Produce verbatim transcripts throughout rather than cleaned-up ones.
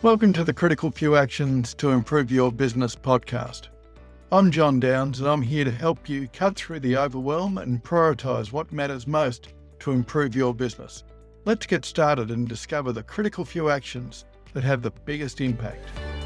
Welcome to the Critical Few Actions to Improve Your Business podcast. I'm John Downs and I'm here to help you cut through the overwhelm and prioritise what matters most to improve your business. Let's get started and discover the critical few actions that have the biggest impact.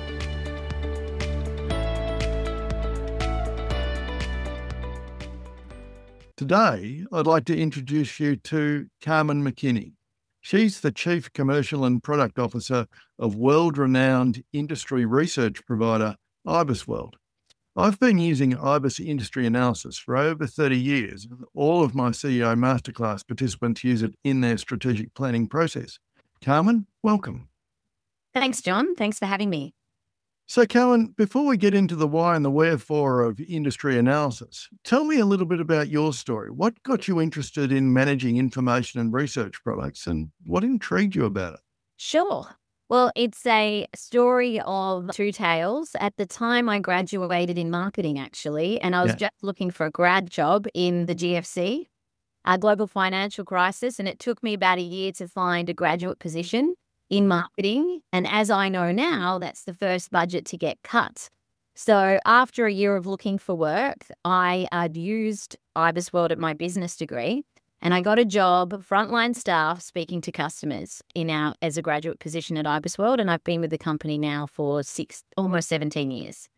Today, I'd like to introduce you to Carmen McKinney. She's the Chief Commercial and Product Officer of world-renowned industry research provider IBISWorld. I've been using IBIS Industry Analysis for over thirty years, and all of my C E O Masterclass participants use it in their strategic planning process. Carmen, welcome. Thanks, John. Thanks for having me. So, Carmen, before we get into the why and the wherefore of industry analysis, tell me a little bit about your story. What got you interested in managing information and research products, and what intrigued you about it? Sure. Well, it's a story of two tales. At the time, I graduated in marketing, actually, and I was Yeah. just looking for a grad job in the G F C, a global financial crisis, and it took me about a year to find a graduate position in marketing. And as I know now, that's the first budget to get cut. So after a year of looking for work, I had used IBISWorld at my business degree, and I got a job, frontline staff, speaking to customers in our as a graduate position at IBISWorld, and I've been with the company now for six, almost seventeen years.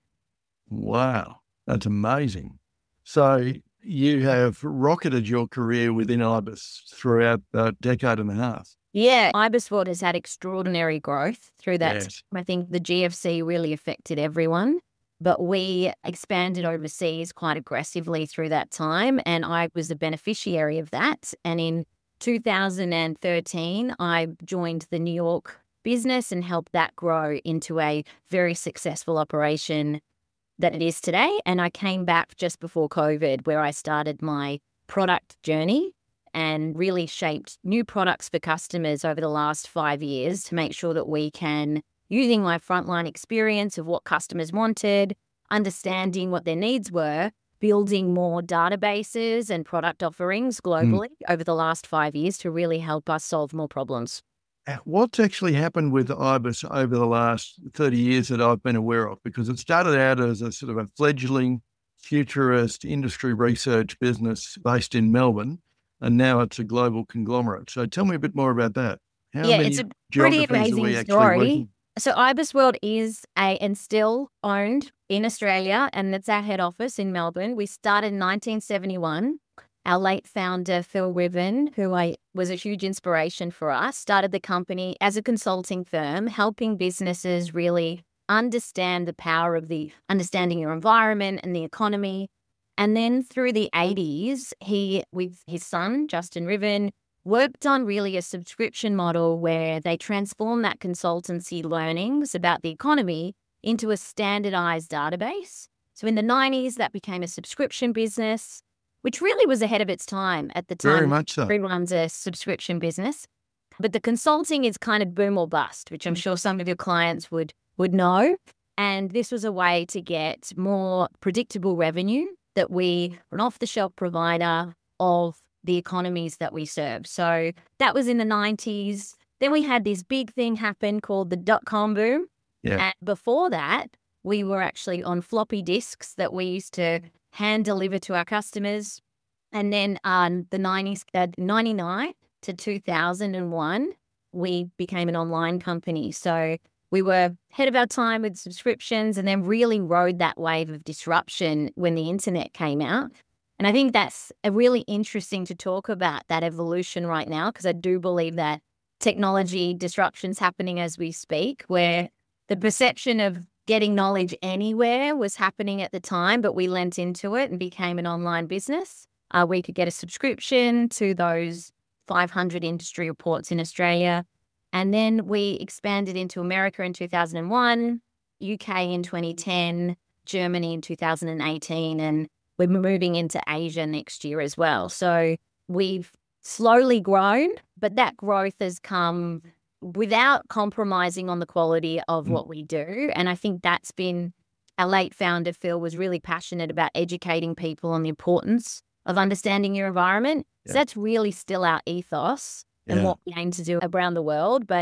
Wow, that's amazing. So you have rocketed your career within IBIS throughout a decade and a half. Yeah, IBISWorld has had extraordinary growth through that. Yes. I think the G F C really affected everyone, but we expanded overseas quite aggressively through that time, and I was a beneficiary of that. And in two thousand thirteen, I joined the New York business and helped that grow into a very successful operation that it is today. And I came back just before COVID, where I started my product journey and really shaped new products for customers over the last five years to make sure that we can, using my frontline experience of what customers wanted, understanding what their needs were, building more databases and product offerings globally over the last five years to really help us solve more problems. What's actually happened with IBIS over the last thirty years that I've been aware of? Because it started out as a sort of a fledgling futurist industry research business based in Melbourne, and now it's a global conglomerate. So tell me a bit more about that. How Yeah, many it's a pretty geographies are we amazing actually story. working? So IBISWorld is a and still owned in Australia, and it's our head office in Melbourne. We started in nineteen seventy-one. Our late founder, Phil Riven, who I was a huge inspiration for us, started the company as a consulting firm, helping businesses really understand the power of the understanding your environment and the economy. And then through the eighties, he, with his son, Justin Riven, worked on really a subscription model where they transformed that consultancy learnings about the economy into a standardized database. So in the nineties, that became a subscription business, which really was ahead of its time at the time. Very much so. Everyone's a subscription business. But the consulting is kind of boom or bust, which I'm sure some of your clients would, would know. And this was a way to get more predictable revenue, that we were an off-the-shelf provider of the economies that we serve. So that was in the nineties. Then we had this big thing happen called the dot-com boom. Yeah. And before that, we were actually on floppy disks that we used to hand deliver to our customers. And then um, the nineties, uh, ninety-nine to two thousand one, we became an online company. So we were ahead of our time with subscriptions, and then really rode that wave of disruption when the internet came out. And I think that's a really interesting to talk about, that evolution right now, because I do believe that technology disruption's happening as we speak, where the perception of getting knowledge anywhere was happening at the time, but we lent into it and became an online business. Uh, we could get a subscription to those five hundred industry reports in Australia. And then we expanded into America in two thousand one, U K in twenty ten, Germany in two thousand eighteen, and we're moving into Asia next year as well. So we've slowly grown, but that growth has come without compromising on the quality of Mm. what we do. And I think that's been, our late founder, Phil, was really passionate about educating people on the importance of understanding your environment. So Yeah. that's really still our ethos and Yeah. what we aim to do around the world. But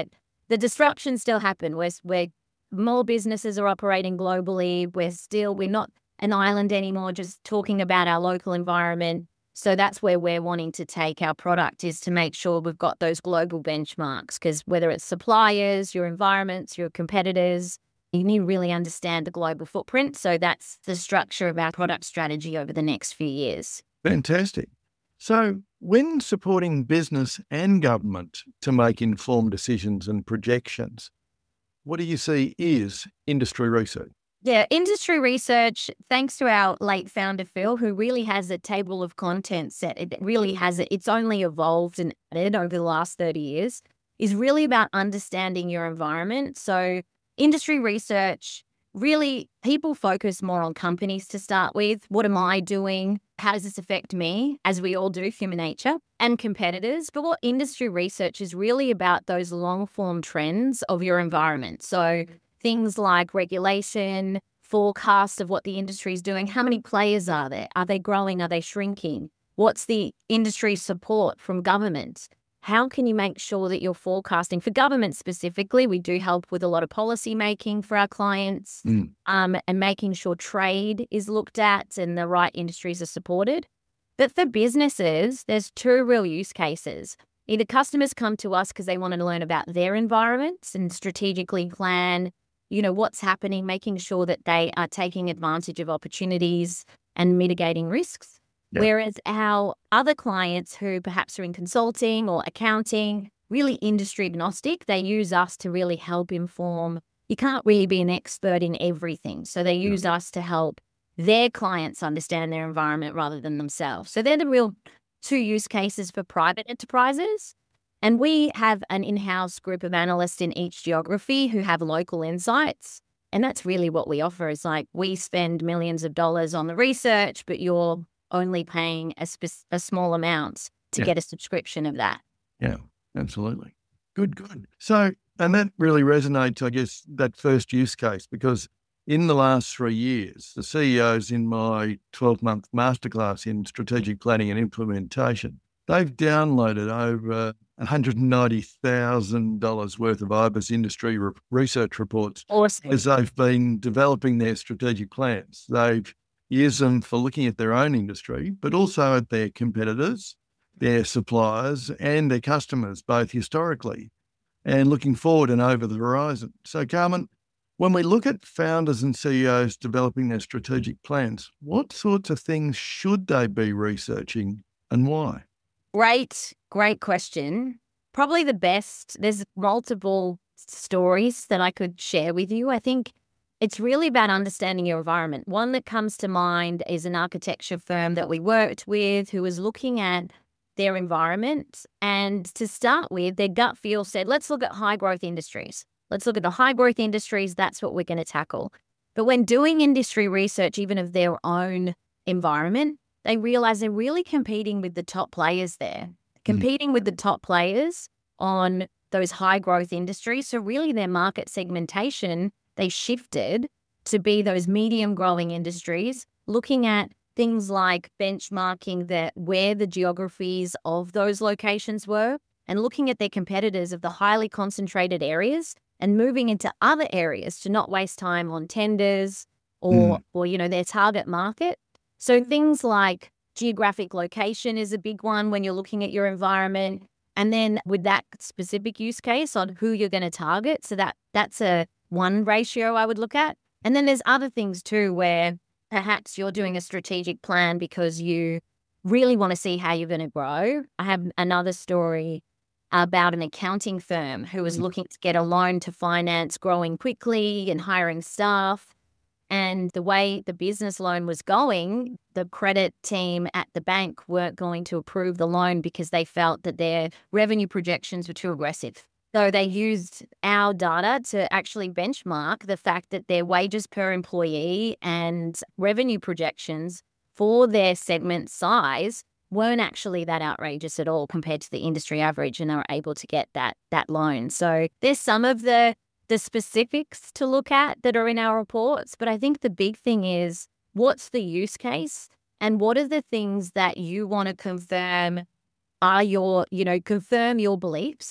the disruptions still happen. We're, we're more businesses are operating globally. We're still, we're not an island anymore, just talking about our local environment. So that's where we're wanting to take our product, is to make sure we've got those global benchmarks, because whether it's suppliers, your environments, your competitors, you need to really understand the global footprint. So that's the structure of our product strategy over the next few years. Fantastic. So when supporting business and government to make informed decisions and projections, what do you see is industry research? Yeah, industry research, thanks to our late founder, Phil, who really has a table of contents set. It really has it. It's only evolved and added over the last thirty years, is really about understanding your environment. So industry research, really, people focus more on companies to start with. What am I doing? How does this affect me? As we all do, human nature, and competitors. But what industry research is really about those long form trends of your environment. So things like regulation, forecast of what the industry is doing. How many players are there? Are they growing? Are they shrinking? What's the industry support from government? How can you make sure that you're forecasting? For government specifically, we do help with a lot of policy making for our clients, mm. um, and making sure trade is looked at and the right industries are supported. But for businesses, there's two real use cases. Either customers come to us because they want to learn about their environments and strategically plan, you know, what's happening, making sure that they are taking advantage of opportunities and mitigating risks. Yeah. Whereas our other clients who perhaps are in consulting or accounting, really industry agnostic, they use us to really help inform. You can't really be an expert in everything. So they use yeah. us to help their clients understand their environment rather than themselves. So they're the real two use cases for private enterprises. And we have an in-house group of analysts in each geography who have local insights. And that's really what we offer, is like, we spend millions of dollars on the research, but you're only paying a, sp- a small amount to yeah. get a subscription of that. Yeah, absolutely. Good, good. So, and that really resonates, I guess, that first use case, because in the last three years, the C E Os in my twelve-month masterclass in strategic planning and implementation, they've downloaded over one hundred ninety thousand dollars worth of I B I S industry re- research reports. Awesome. As they've been developing their strategic plans. They've used them for looking at their own industry, but also at their competitors, their suppliers, and their customers, both historically and looking forward and over the horizon. So, Carmen, when we look at founders and C E Os developing their strategic plans, what sorts of things should they be researching and why? Great, great question. Probably the best. There's multiple stories that I could share with you. I think it's really about understanding your environment. One that comes to mind is an architecture firm that we worked with who was looking at their environment. And to start with, their gut feel said, let's look at high growth industries. Let's look at the high growth industries. That's what we're going to tackle. But when doing industry research, even of their own environment, they realize they're really competing with the top players there, competing mm. with the top players on those high growth industries. So really their market segmentation, they shifted to be those medium growing industries, looking at things like benchmarking the, where the geographies of those locations were, and looking at their competitors of the highly concentrated areas and moving into other areas to not waste time on tenders or, mm. or you know, their target market. So things like geographic location is a big one when you're looking at your environment. And then with that specific use case on who you're going to target. So that that's a one ratio I would look at. And then there's other things too, where perhaps you're doing a strategic plan because you really want to see how you're going to grow. I have another story about an accounting firm who was looking to get a loan to finance growing quickly and hiring staff. And the way the business loan was going, the credit team at the bank weren't going to approve the loan because they felt that their revenue projections were too aggressive. So they used our data to actually benchmark the fact that their wages per employee and revenue projections for their segment size weren't actually that outrageous at all compared to the industry average, and they were able to get that that loan. So there's some of the the specifics to look at that are in our reports. But I think the big thing is, what's the use case and what are the things that you want to confirm are your, you know, confirm your beliefs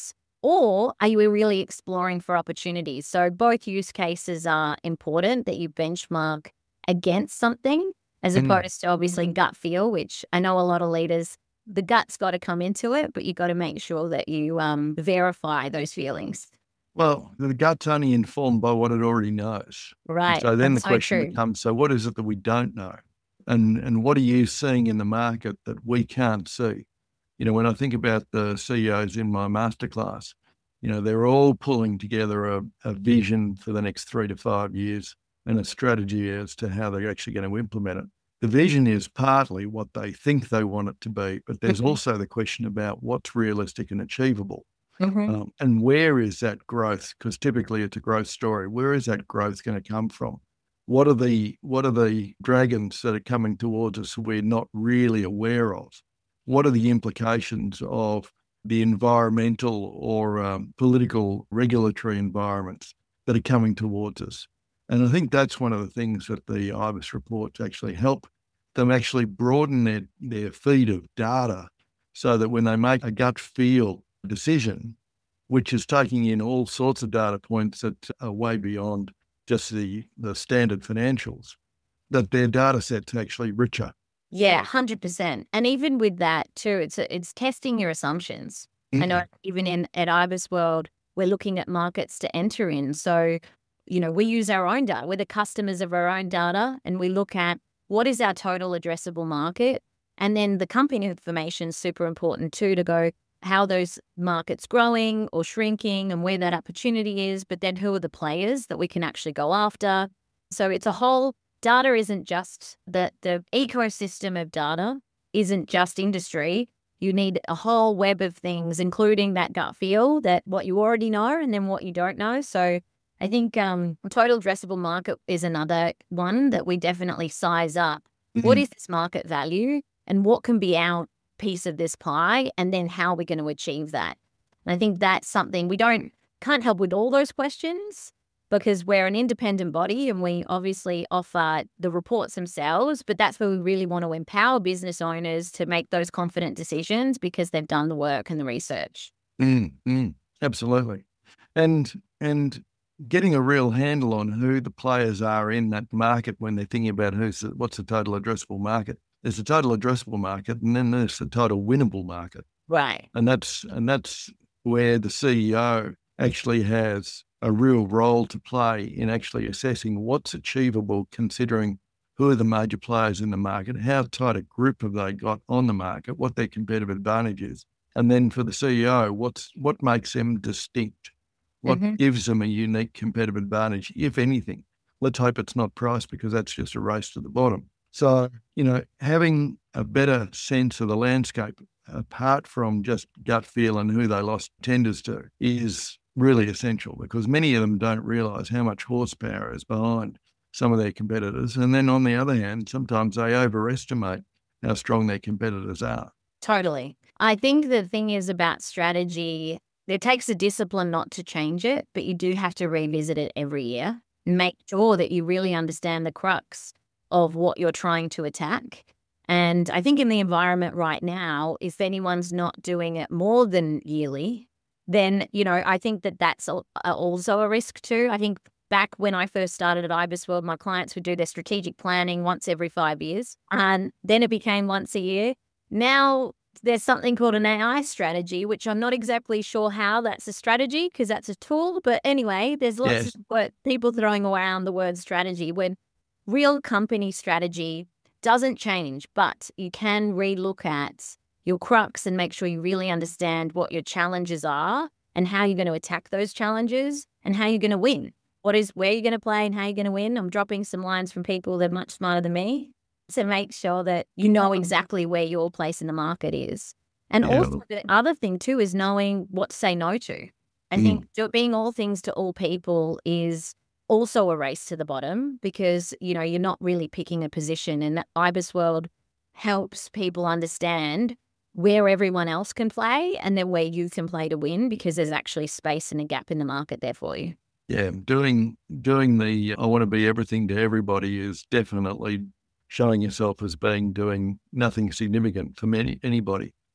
Or are you really exploring for opportunities? So both use cases are important, that you benchmark against something as Mm. opposed to obviously gut feel, which I know a lot of leaders, the gut's got to come into it, but you got to make sure that you um, verify those feelings. Well, the gut's only informed by what it already knows. And Right. so then the That's so question true. becomes, so what is it that we don't know? And and what are you seeing in the market that we can't see? You know, when I think about the C E Os in my masterclass, you know, they're all pulling together a, a vision for the next three to five years and a strategy as to how they're actually going to implement it. The vision is partly what they think they want it to be, but there's Mhm. also the question about what's realistic and achievable. Mhm. Um, and where is that growth? Because typically it's a growth story. Where is that growth going to come from? What are the what are the dragons that are coming towards us we're not really aware of? What are the implications of the environmental or um, political regulatory environments that are coming towards us? And I think that's one of the things that the IBIS reports actually help them actually broaden their, their feed of data so that when they make a gut feel decision, which is taking in all sorts of data points that are way beyond just the, the standard financials, that their data set's actually richer. Yeah, one hundred percent. And even with that too, it's it's testing your assumptions. I know even in at IBIS World, we're looking at markets to enter in. So, you know, we use our own data. We're the customers of our own data, and we look at what is our total addressable market. And then the company information is super important too, to go how those markets growing or shrinking and where that opportunity is, but then who are the players that we can actually go after. So it's a whole data isn't just the, the ecosystem of data isn't just industry. You need a whole web of things, including that gut feel, that what you already know and then what you don't know. So I think um, total addressable market is another one that we definitely size up. Mm-hmm. What is this market value and what can be our piece of this pie, and then how are we going to achieve that? And I think that's something we don't can't help with all those questions, because we're an independent body and we obviously offer the reports themselves, but that's where we really want to empower business owners to make those confident decisions because they've done the work and the research. Mm, mm, absolutely. And and getting a real handle on who the players are in that market when they're thinking about who's the, what's the total addressable market. There's a total addressable market, and then there's the total winnable market. Right. And that's and that's where the C E O actually has a real role to play in actually assessing what's achievable, considering who are the major players in the market, how tight a group have they got on the market, what their competitive advantage is. And then for the C E O, what's what makes them distinct? What Mhm. gives them a unique competitive advantage, if anything? Let's hope it's not price, because that's just a race to the bottom. So, you know, having a better sense of the landscape, apart from just gut feel and who they lost tenders to, is really essential, because many of them don't realise how much horsepower is behind some of their competitors. And then on the other hand, sometimes they overestimate how strong their competitors are. Totally. I think the thing is about strategy, it takes a discipline not to change it, but you do have to revisit it every year and make sure that you really understand the crux of what you're trying to attack. And I think in the environment right now, if anyone's not doing it more than yearly, then, you know, I think that that's al- also a risk too. I think back when I first started at IBIS World, my clients would do their strategic planning once every five years, and then it became once a year. Now there's something called an A I strategy, which I'm not exactly sure how that's a strategy because that's a tool. But anyway, there's lots Yes. of what people throwing around the word strategy when real company strategy doesn't change, but you can relook at your crux and make sure you really understand what your challenges are and how you're going to attack those challenges and how you're going to win. What is where you're going to play and how you're going to win. I'm dropping some lines from people that are much smarter than me to make sure that you know exactly where your place in the market is. And Yeah. also the other thing too is knowing what to say no to. I Mm. think do- being all things to all people is also a race to the bottom because, you know, you're not really picking a position, and that IBIS World helps people understand where everyone else can play and then where you can play to win, because there's actually space and a gap in the market there for you. Yeah, doing doing the I want to be everything to everybody is definitely showing yourself as being doing nothing significant for many anybody.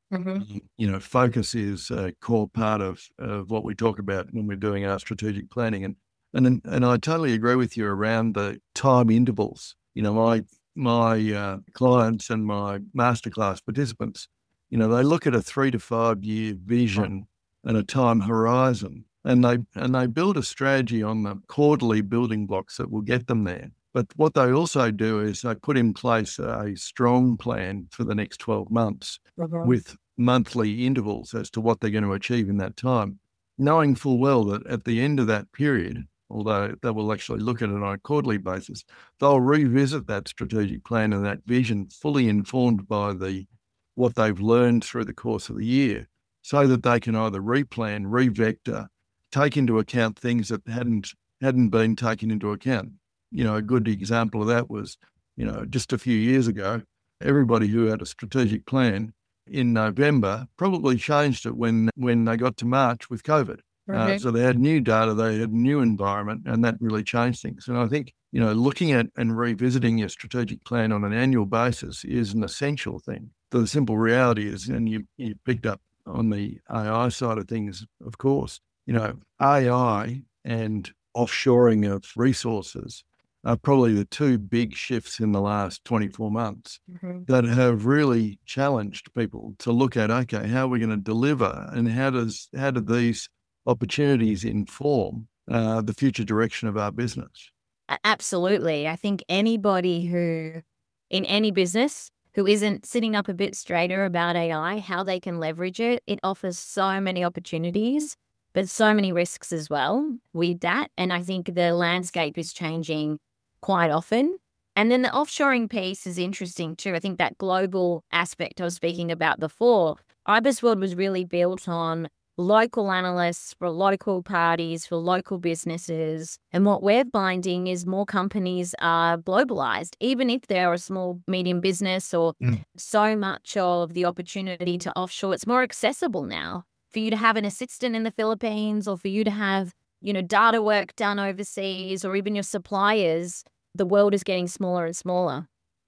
Mm-hmm. You know, focus is a core part of, of what we talk about when we're doing our strategic planning. And and and I totally agree with you around the time intervals. You know, my my uh, clients and my masterclass participants, you know, they look at a three to five year vision and a time horizon, and they and they build a strategy on the quarterly building blocks that will get them there. But what they also do is they put in place a strong plan for the next twelve months Mm-hmm. with monthly intervals as to what they're going to achieve in that time, knowing full well that at the end of that period, although they will actually look at it on a quarterly basis, they'll revisit that strategic plan and that vision fully informed by the what they've learned through the course of the year, so that they can either replan, revector, take into account things that hadn't hadn't been taken into account. You know, a good example of that was, you know, just a few years ago, everybody who had a strategic plan in November probably changed it when when they got to March with COVID. Uh, so they had new data, they had new environment, and that really changed things. And I think, you know, looking at and revisiting your strategic plan on an annual basis is an essential thing. The simple reality is, and you, you picked up on the A I side of things, of course, you know, A I and offshoring of resources are probably the two big shifts in the last twenty-four months Mm-hmm. that have really challenged people to look at, okay, how are we going to deliver, and how does how do these opportunities inform uh, the future direction of our business? A- Absolutely. I think anybody who, in any business, who isn't sitting up a bit straighter about A I, how they can leverage it, it offers so many opportunities, but so many risks as well with that. And I think the landscape is changing quite often. And then the offshoring piece is interesting too. I think that global aspect I was speaking about before, IBISWorld was really built on local analysts for local parties, for local businesses. And what we're finding is more companies are globalized, even if they're a small, medium business, or Mm. so much of the opportunity to offshore, it's more accessible now for you to have an assistant in the Philippines, or for you to have, you know, data work done overseas, or even your suppliers. The world is getting smaller and smaller.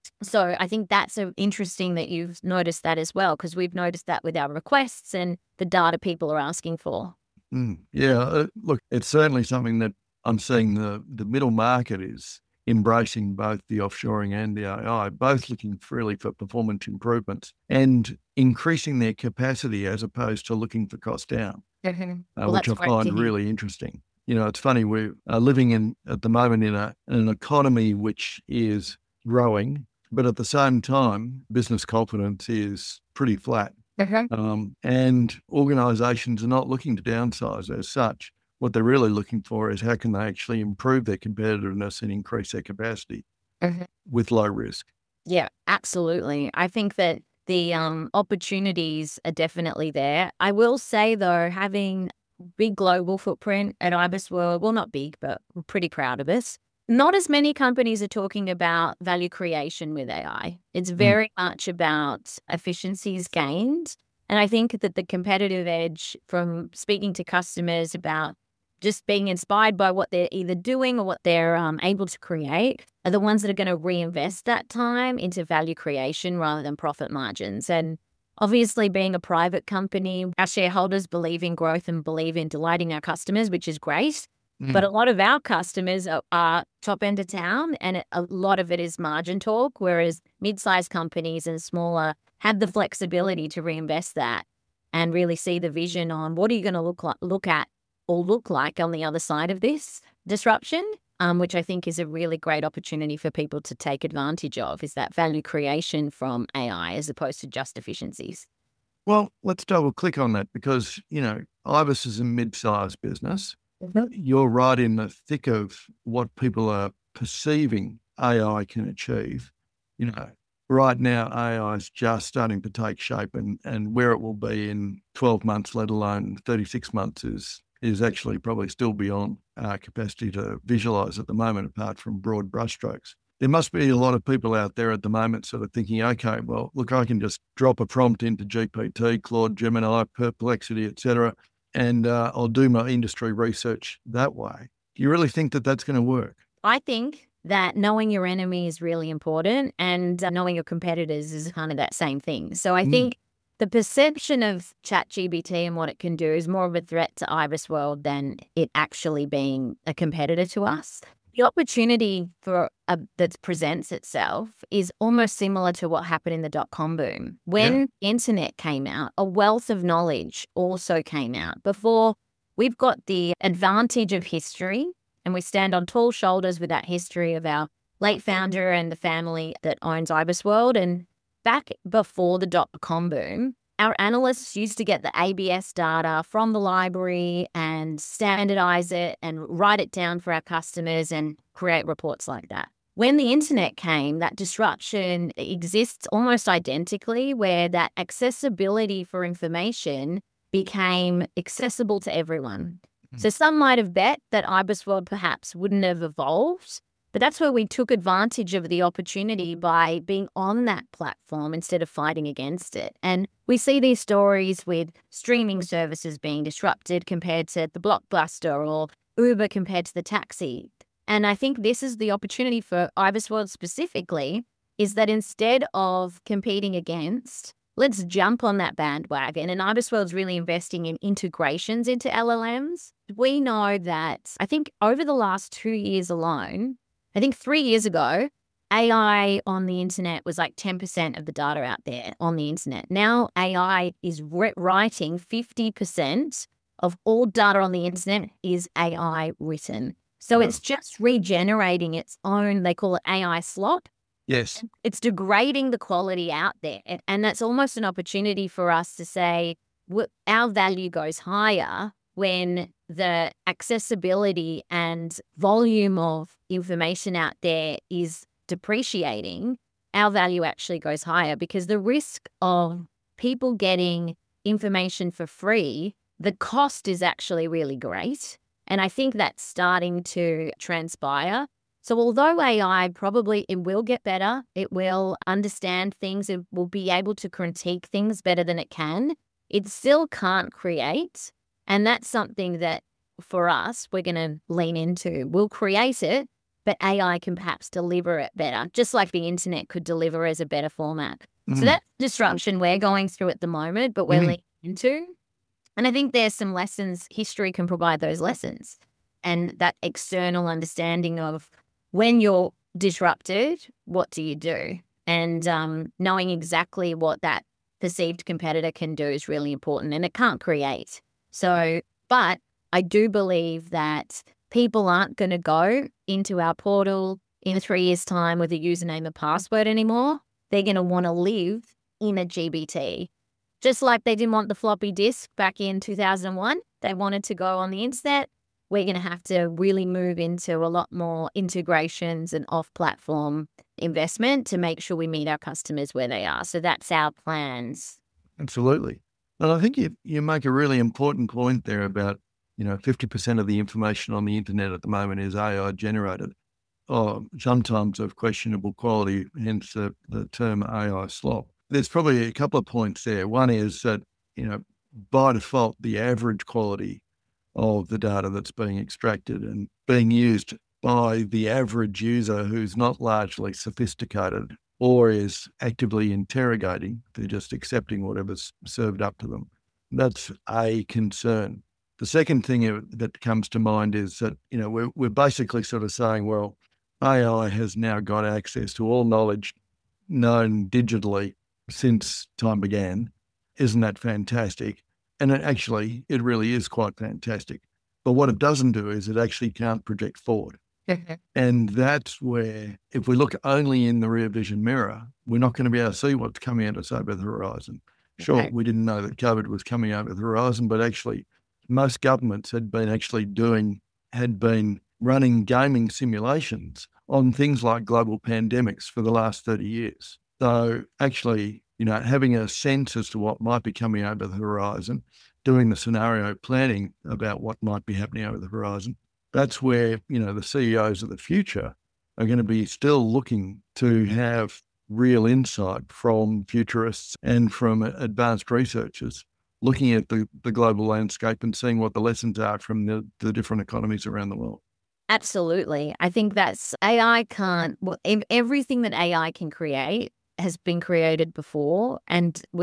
So I think that's a, interesting that you've noticed that as well, because we've noticed that with our requests and the data people are asking for. Mm. Yeah, uh, look, it's certainly something that I'm seeing the, the middle market is embracing, both the offshoring and the A I, both looking really for performance improvements and increasing their capacity as opposed to looking for cost down, Mm-hmm. uh, Well, which that's I great to find hear. really interesting. You know, it's funny, we're uh, living in at the moment in a in an economy which is growing, but at the same time, business confidence is pretty flat. Mm-hmm. Um, and organisations are not looking to downsize as such. What they're really looking for is how can they actually improve their competitiveness and increase their capacity Mm-hmm. with low risk. Yeah, absolutely. I think that the um, opportunities are definitely there. I will say, though, having big global footprint at IBISWorld, well, not big, but we're pretty proud of us. Not as many companies are talking about value creation with A I. It's Mm. very much about efficiencies gained. And I think that the competitive edge from speaking to customers about just being inspired by what they're either doing or what they're um, able to create are the ones that are going to reinvest that time into value creation rather than profit margins. And obviously, being a private company, our shareholders believe in growth and believe in delighting our customers, which is great. But Mm. a lot of our customers are, are top end of town, and a lot of it is margin talk, whereas mid-sized companies and smaller have the flexibility to reinvest that and really see the vision on what are you going to look like, look at or look like on the other side of this disruption, um, which I think is a really great opportunity for people to take advantage of, is that value creation from A I as opposed to just efficiencies. Well, let's double click on that because, you know, Ibis is a mid-sized business. You're right in the thick of what people are perceiving A I can achieve. You know, right now, A I is just starting to take shape, and, and where it will be in twelve months, let alone thirty-six months, is is actually probably still beyond our capacity to visualize at the moment, apart from broad brushstrokes. There must be a lot of people out there at the moment sort of thinking, okay, well, look, I can just drop a prompt into G P T, Claude, Gemini, Perplexity, et cetera, and uh, I'll do my industry research that way. Do you really think that that's going to work? I think that knowing your enemy is really important, and uh, knowing your competitors is kind of that same thing. So I Mm. think the perception of ChatGPT and what it can do is more of a threat to IBISWorld than it actually being a competitor to us. The opportunity for uh, that presents itself is almost similar to what happened in the dot-com boom. When Yeah. the internet came out, a wealth of knowledge also came out. Before, we've got the advantage of history, and we stand on tall shoulders with that history of our late founder and the family that owns IBISWorld. And back before the dot-com boom, our analysts used to get the A B S data from the library and standardize it and write it down for our customers and create reports like that. When the internet came, that disruption exists almost identically, where that accessibility for information became accessible to everyone. Mm. So some might have bet that IBISWorld perhaps wouldn't have evolved, but that's where we took advantage of the opportunity by being on that platform instead of fighting against it. And we see these stories with streaming services being disrupted compared to the Blockbuster, or Uber compared to the taxi. And I think this is the opportunity for IBISWorld specifically, is that instead of competing against, let's jump on that bandwagon. And IBISWorld's really investing in integrations into L L Ms. We know that, I think over the last two years alone, I think three years ago, A I on the internet was like ten percent of the data out there on the internet. Now A I is re- writing fifty percent of all data on the internet is A I written. So it's just regenerating its own, they call it A I slop. Yes. It's degrading the quality out there. And that's almost an opportunity for us to say our value goes higher when the accessibility and volume of information out there is depreciating. Our value actually goes higher, because the risk of people getting information for free, the cost is actually really great. And I think that's starting to transpire. So although A I probably, it will get better, it will understand things, it will be able to critique things better than it can, it still can't create. And that's something that for us, we're going to lean into. We'll create it, but A I can perhaps deliver it better, just like the internet could deliver as a better format. Mm. So that's disruption we're going through at the moment, but we're mm. leaning into. And I think there's some lessons, history can provide those lessons. And that external understanding of when you're disrupted, what do you do? And um, knowing exactly what that perceived competitor can do is really important, and it can't create. So, but I do believe that people aren't going to go into our portal in three years' time with a username and password anymore. They're going to want to live in a G B T. Just like they didn't want the floppy disk back in two thousand one, they wanted to go on the internet. We're going to have to really move into a lot more integrations and off-platform investment to make sure we meet our customers where they are. So that's our plans. Absolutely. And I think you you make a really important point there about, you know, fifty percent of the information on the internet at the moment is A I generated, or sometimes of questionable quality, hence the, the term A I slop. There's probably a couple of points there. One is that, you know, by default, the average quality of the data that's being extracted and being used by the average user who's not largely sophisticated or is actively interrogating, they're just accepting whatever's served up to them. That's a concern. The second thing that comes to mind is that, you know, we're, we're basically sort of saying, well, A I has now got access to all knowledge known digitally since time began. Isn't that fantastic? And it actually, it really is quite fantastic. But what it doesn't do is it actually can't project forward. And that's where, if we look only in the rear vision mirror, we're not going to be able to see what's coming at us over the horizon. Sure, okay. We didn't know that COVID was coming over the horizon, but actually most governments had been actually doing, had been running gaming simulations on things like global pandemics for the last thirty years. So actually, you know, having a sense as to what might be coming over the horizon, doing the scenario planning about what might be happening over the horizon, that's where, you know, the C E Os of the future are going to be still looking to have real insight from futurists and from advanced researchers, looking at the, the global landscape and seeing what the lessons are from the, the different economies around the world. Absolutely. I think that's A I can't, well, everything that A I can create has been created before. And we,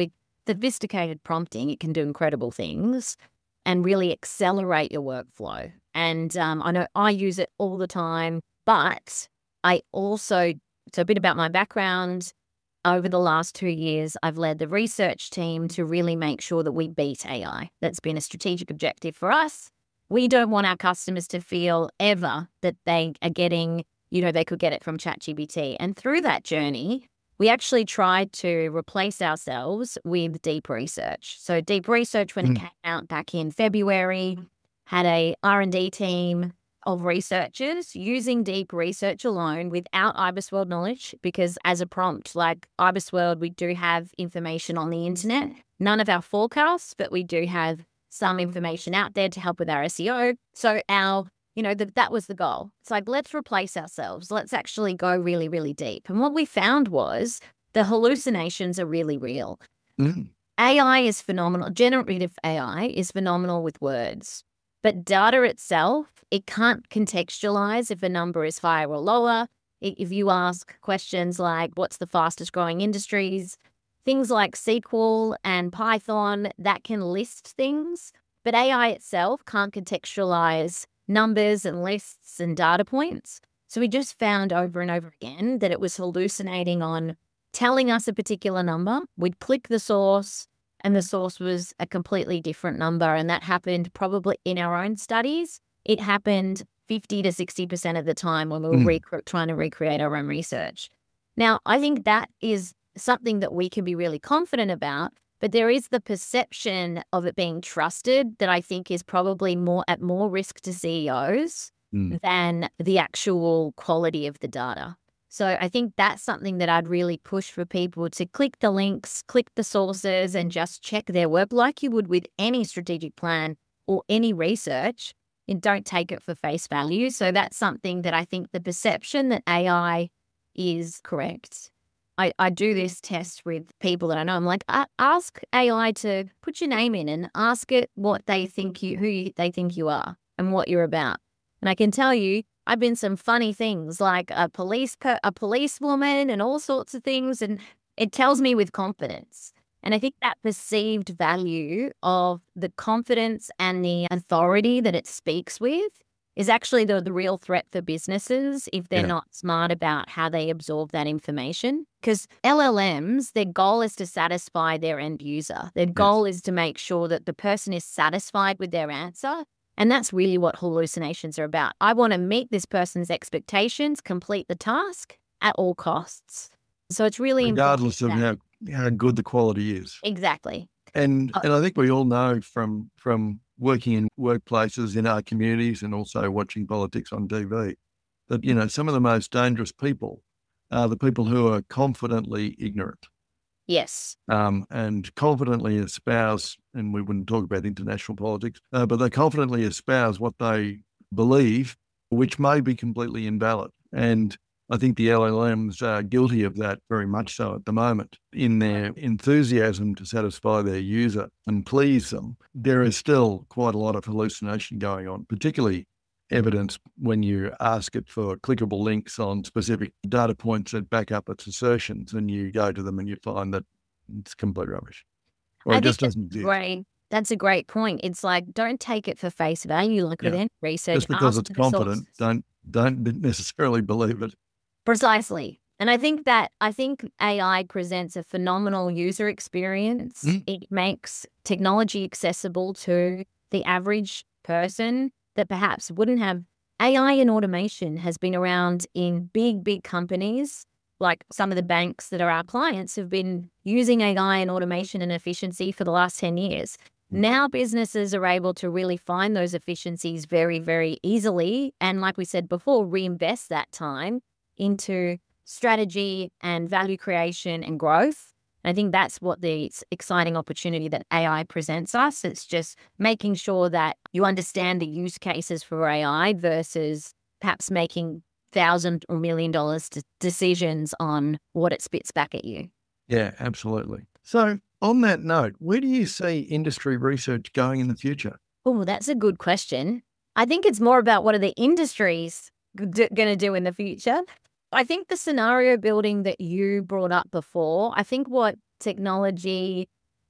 sophisticated prompting, it can do incredible things and really accelerate your workflow. And um, I know I use it all the time, but I also, so a bit about my background, over the last two years, I've led the research team to really make sure that we beat A I. That's been a strategic objective for us. We don't want our customers to feel ever that they are getting, you know, they could get it from ChatGPT. And through that journey, we actually tried to replace ourselves with deep research. So deep research, when mm. it came out back in February, had a R and D team of researchers using deep research alone without IBISWorld knowledge, because as a prompt, like IBISWorld, we do have information on the internet, none of our forecasts, but we do have some information out there to help with our S E O. So our, you know, the, that was the goal. It's like, let's replace ourselves. Let's actually go really, really deep. And what we found was the hallucinations are really real. Mm. A I is phenomenal. Generative A I is phenomenal with words. But data itself, it can't contextualize if a number is higher or lower. If you ask questions like, what's the fastest growing industries? Things like S Q L and Python, that can list things. But A I itself can't contextualize numbers and lists and data points. So we just found over and over again that it was hallucinating on telling us a particular number. We'd click the source, and the source was a completely different number. And that happened probably in our own studies. It happened fifty to sixty percent of the time when we were mm. rec- trying to recreate our own research. Now, I think that is something that we can be really confident about, but there is the perception of it being trusted that I think is probably more at more risk to C E Os mm. than the actual quality of the data. So I think that's something that I'd really push for people to click the links, click the sources, and just check their work like you would with any strategic plan or any research, and don't take it for face value. So that's something that I think the perception that A I is correct. I, I do this test with people that I know. I'm like, ask A I to put your name in and ask it what they think you, who you, they think you are and what you're about. And I can tell you, I've been some funny things like a police per, a policewoman and all sorts of things, and it tells me with confidence. And I think that perceived value of the confidence and the authority that it speaks with is actually the, the real threat for businesses if they're yeah. not smart about how they absorb that information. Because L L Ms, their goal is to satisfy their end user. Their goal yes. is to make sure that the person is satisfied with their answer. And that's really what hallucinations are about. I want to meet this person's expectations, complete the task at all costs. So it's really regardless important. Regardless of how, how good the quality is. Exactly. And uh, and I think we all know from from working in workplaces in our communities and also watching politics on T V that, you know, some of the most dangerous people are the people who are confidently ignorant. Yes. Um, and confidently espouse, and we wouldn't talk about international politics, uh, but they confidently espouse what they believe, which may be completely invalid. And I think the L L Ms are guilty of that very much so at the moment. In their enthusiasm to satisfy their user and please them, there is still quite a lot of hallucination going on, particularly evidence when you ask it for clickable links on specific data points that back up its assertions, and you go to them and you find that it's complete rubbish. Or I it just think doesn't exist. Great. That's a great point. It's like, don't take it for face value like Yeah. with any research. Just because Ask it's the confident, source. don't don't necessarily believe it. Precisely. And I think that, I think A I presents a phenomenal user experience. Mm. It makes technology accessible to the average person that perhaps wouldn't have. A I and automation has been around in big, big companies. Like some of the banks that are our clients have been using A I and automation and efficiency for the last ten years. Now businesses are able to really find those efficiencies very, very easily. And like we said before, reinvest that time into strategy and value creation and growth. I think that's what the exciting opportunity that A I presents us. It's just making sure that you understand the use cases for A I versus perhaps making thousand or million dollars to decisions on what it spits back at you. Yeah, absolutely. So on that note, where do you see industry research going in the future? Oh, that's a good question. I think it's more about what are the industries d- going to do in the future. I think the scenario building that you brought up before, I think what technology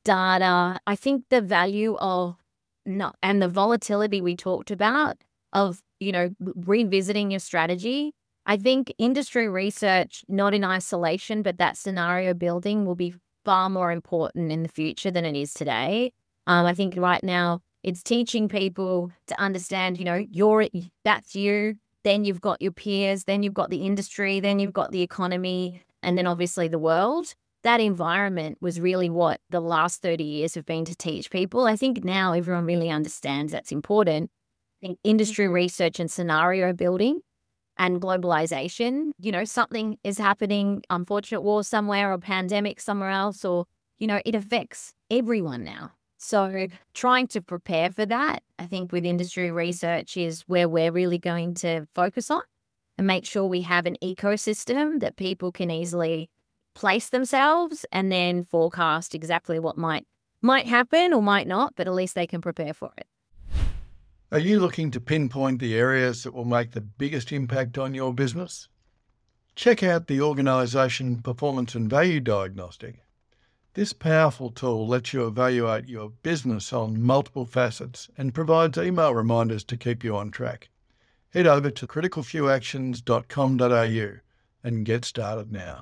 data. I think the value of no, and the volatility we talked about of, you know, revisiting your strategy. I think industry research, not in isolation, but that scenario building will be far more important in the future than it is today. Um, I think right now it's teaching people to understand, you know, you're, that's you, then you've got your peers, then you've got the industry, then you've got the economy, and then obviously the world. That environment was really what the last thirty years have been to teach people. I think now everyone really understands that's important. I think industry research and scenario building and globalization, you know, something is happening, unfortunate war somewhere or pandemic somewhere else, or, you know, it affects everyone now. So trying to prepare for that, I think with industry research is where we're really going to focus on and make sure we have an ecosystem that people can easily place themselves and then forecast exactly what might might happen or might not, but at least they can prepare for it. Are you looking to pinpoint the areas that will make the biggest impact on your business? Check out the Organisation Performance and Value Diagnostic. This powerful tool lets you evaluate your business on multiple facets and provides email reminders to keep you on track. Head over to critical few actions dot com dot a u and get started now.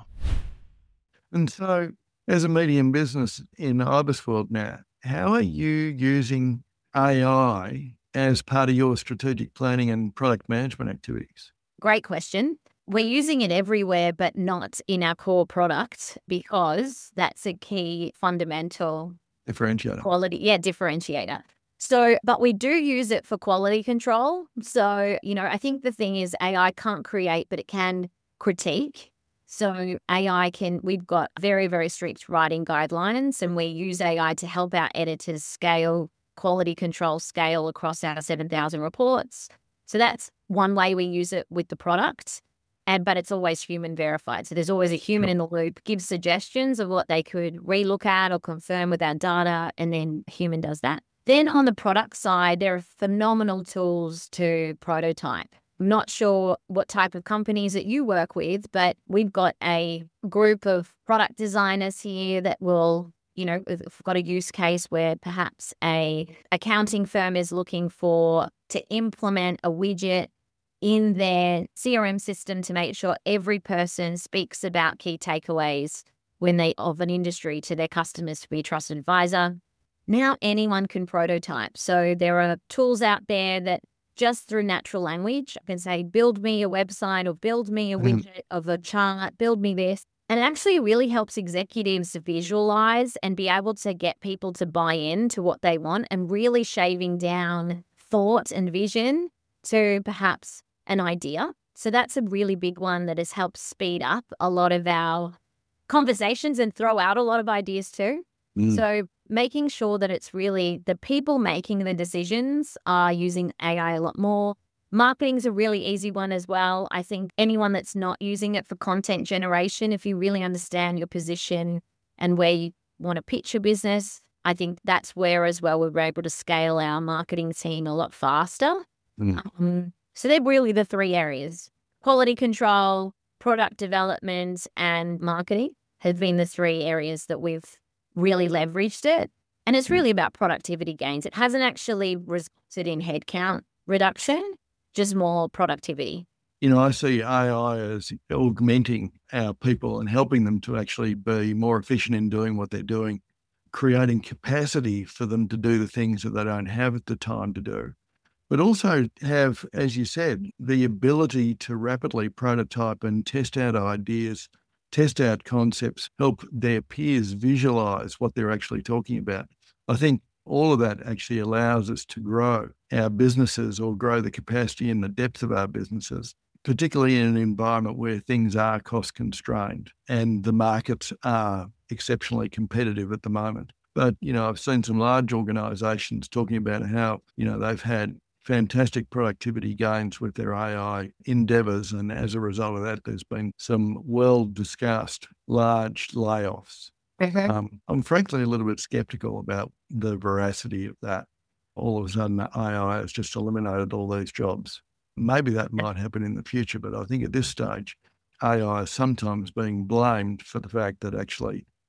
And so, as a medium business in IBISWorld now, how are you using A I as part of your strategic planning and product management activities? Great question. We're using it everywhere, but not in our core product because that's a key fundamental Differentiator. quality, yeah, differentiator. So, but we do use it for quality control. So, you know, I think the thing is A I can't create, but it can critique. So A I can, we've got very, very strict writing guidelines, and we use A I to help our editors scale, quality control scale across our seven thousand reports. So that's one way we use it with the product, and but it's always human verified. So there's always a human in the loop, gives suggestions of what they could relook at or confirm with our data, and then human does that. Then on the product side, there are phenomenal tools to prototype. I'm not sure what type of companies that you work with, but we've got a group of product designers here that will, you know, we've got a use case where perhaps a accounting firm is looking for to implement a widget in their C R M system to make sure every person speaks about key takeaways when they of an industry to their customers to be a trusted advisor. Now anyone can prototype. So there are tools out there that just through natural language, I can say, build me a website or build me a widget of a chart, build me this. And it actually really helps executives visualize and be able to get people to buy in to what they want, and really shaving down thought and vision to perhaps an idea. So that's a really big one that has helped speed up a lot of our conversations and throw out a lot of ideas too. Mm. So making sure that it's really the people making the decisions are using A I a lot more. Marketing's a really easy one as well. I think anyone that's not using it for content generation, if you really understand your position and where you want to pitch your business, I think that's where as well we're able to scale our marketing team a lot faster. Mm. Um, so they're really the three areas. Quality control, product development, and marketing have been the three areas that we've really leveraged it. And it's really about productivity gains. It hasn't actually resulted in headcount reduction, just more productivity. You know, I see A I as augmenting our people and helping them to actually be more efficient in doing what they're doing, creating capacity for them to do the things that they don't have the time to do, but also have, as you said, the ability to rapidly prototype and test out ideas, test out concepts, help their peers visualize what they're actually talking about. I think all of that actually allows us to grow our businesses or grow the capacity and the depth of our businesses, particularly in an environment where things are cost constrained and the markets are exceptionally competitive at the moment. But, you know, I've seen some large organizations talking about how, you know, they've had fantastic productivity gains with their A I endeavors. And as a result of that, there's been some well-discussed large layoffs. Mm-hmm. Um, I'm frankly a little bit skeptical about the veracity of that. All of a sudden, A I has just eliminated all these jobs. Maybe that might happen in the future, but I think at this stage, A I is sometimes being blamed for the fact that actually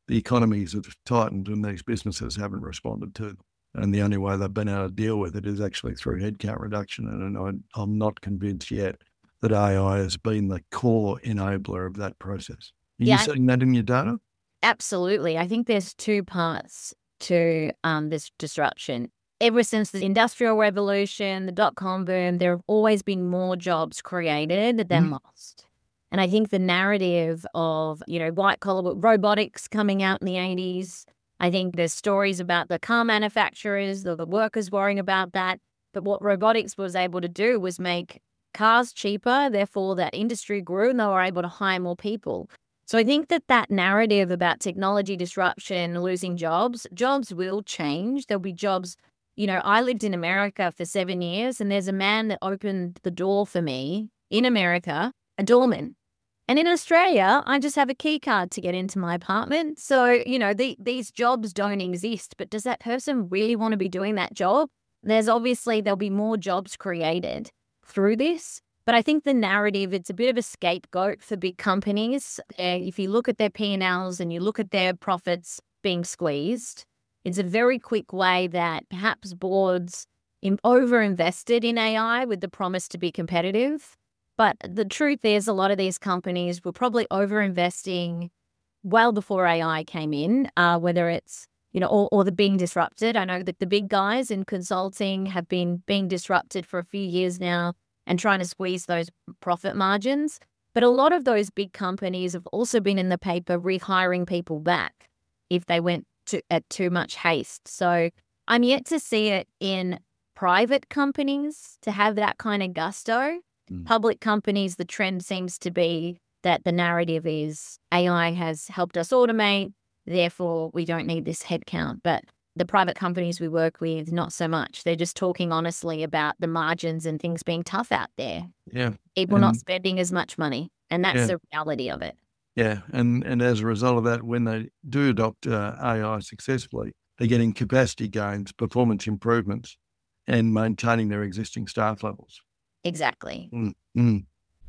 the economies have tightened and these businesses haven't responded to them. And the only way they've been able to deal with it is actually through headcount reduction. And I, I'm not convinced yet that A I has been the core enabler of that process. Are you Yeah, seeing that in your data? absolutely. I think there's two parts to um, this disruption. Ever since the Industrial Revolution, the dot-com boom, there have always been more jobs created than Mhm. lost. And I think the narrative of, you know, white-collar robotics coming out in the eighties, I think there's stories about the car manufacturers, the, the workers worrying about that. But what robotics was able to do was make cars cheaper. Therefore, that industry grew and they were able to hire more people. So I think that that narrative about technology disruption, losing jobs, jobs will change. There'll be jobs. You know, I lived in America for seven years and there's a man that opened the door for me in America, a doorman. And in Australia, I just have a key card to get into my apartment. So, you know, the, these jobs don't exist, but does that person really want to be doing that job? There's obviously, there'll be more jobs created through this. But I think the narrative, it's a bit of a scapegoat for big companies. Uh, if you look at their P and L's and you look at their profits being squeezed, it's a very quick way that perhaps boards in, over-invested in A I with the promise to be competitive. But the truth is a lot of these companies were probably over-investing well before A I came in, uh, whether it's, you know, or, or the being disrupted. I know that the big guys in consulting have been being disrupted for a few years now and trying to squeeze those profit margins. But a lot of those big companies have also been in the paper rehiring people back if they went to, at too much haste. So I'm yet to see it in private companies to have that kind of gusto. Mm. Public companies, the trend seems to be that the narrative is A I has helped us automate, therefore we don't need this headcount. But the private companies we work with, not so much. They're just talking honestly about the margins and things being tough out there. Yeah. People and, not spending as much money. And that's yeah. the reality of it. Yeah. And, and as a result of that, when they do adopt uh, A I successfully, they're getting capacity gains, performance improvements, and maintaining their existing staff levels. Exactly. Mm, mm.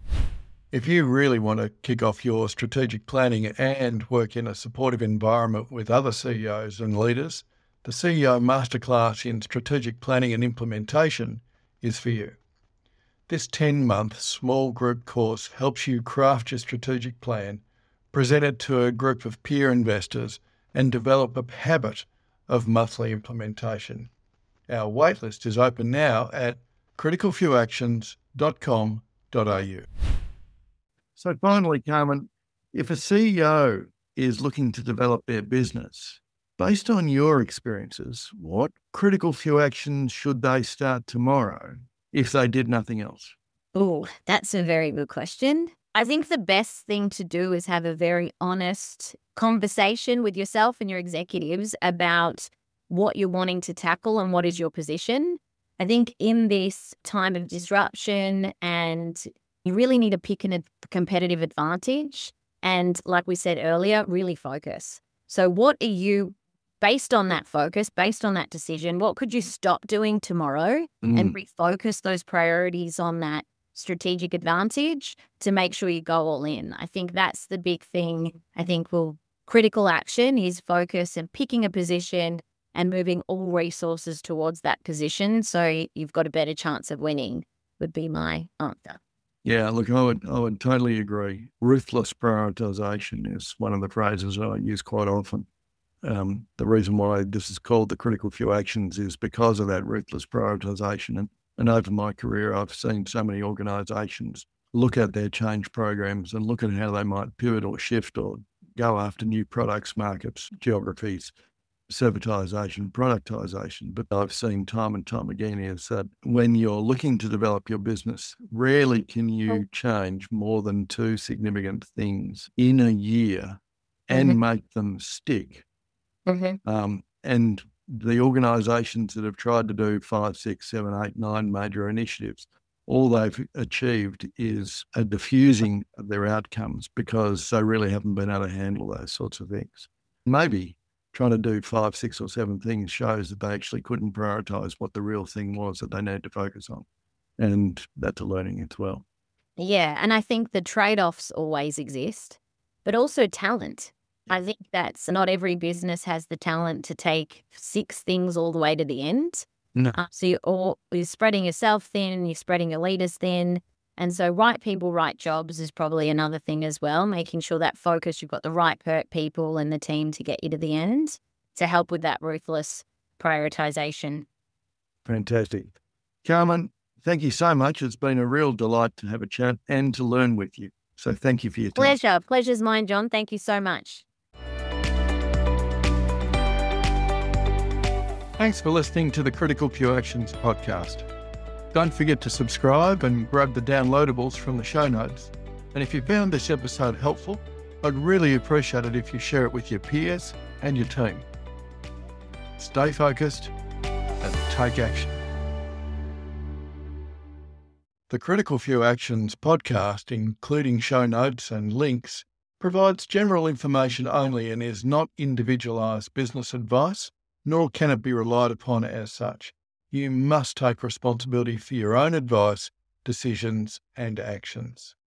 If you really want to kick off your strategic planning and work in a supportive environment with other C E Os and leaders, the C E O Masterclass in Strategic Planning and Implementation is for you. This ten-month small group course helps you craft your strategic plan, present it to a group of peer investors, and develop a habit of monthly implementation. Our waitlist is open now at critical few actions dot com dot a u. So finally, Carmen, if a C E O is looking to develop their business, based on your experiences, what critical few actions should they start tomorrow if they did nothing else? Oh, that's a very good question. I think the best thing to do is have a very honest conversation with yourself and your executives about what you're wanting to tackle and what is your position. I think in this time of disruption, and you really need to pick a competitive advantage. And like we said earlier, really focus. So what are you, based on that focus, based on that decision, what could you stop doing tomorrow mm. and refocus those priorities on that strategic advantage to make sure you go all in? I think that's the big thing. I think will critical action is focus and picking a position and moving all resources towards that position so you've got a better chance of winning would be my answer. Yeah, look, I would I would totally agree. Ruthless prioritization is one of the phrases I use quite often. Um, the reason why this is called the critical few actions is because of that ruthless prioritization. And, and over my career, I've seen so many organizations look at their change programs and look at how they might pivot or shift or go after new products, markets, geographies, servitization, productization. But I've seen time and time again is that when you're looking to develop your business, rarely can you change more than two significant things in a year and mm-hmm. make them stick. Mm-hmm. Um, and the organizations that have tried to do five, six, seven, eight, nine major initiatives, all they've achieved is a diffusing of their outcomes because they really haven't been able to handle those sorts of things. Maybe trying to do five, six or seven things shows that they actually couldn't prioritize what the real thing was that they needed to focus on. And that's a learning as well. Yeah. And I think the trade-offs always exist, but also talent. I think that's not every business has the talent to take six things all the way to the end. No. Uh, so you're, all, you're spreading yourself thin, you're spreading your leaders thin. And so right people, right jobs is probably another thing as well, making sure that focus, you've got the right per- people and the team to get you to the end to help with that ruthless prioritization. Fantastic. Carmen, thank you so much. It's been a real delight to have a chat and to learn with you. So thank you for your time. Pleasure. Pleasure's mine, John. Thank you so much. Thanks for listening to the Critical Few Actions podcast. Don't forget to subscribe and grab the downloadables from the show notes. And if you found this episode helpful, I'd really appreciate it if you share it with your peers and your team. Stay focused and take action. The Critical Few Actions podcast, including show notes and links, provides general information only and is not individualised business advice, nor can it be relied upon as such. You must take responsibility for your own advice, decisions, and actions.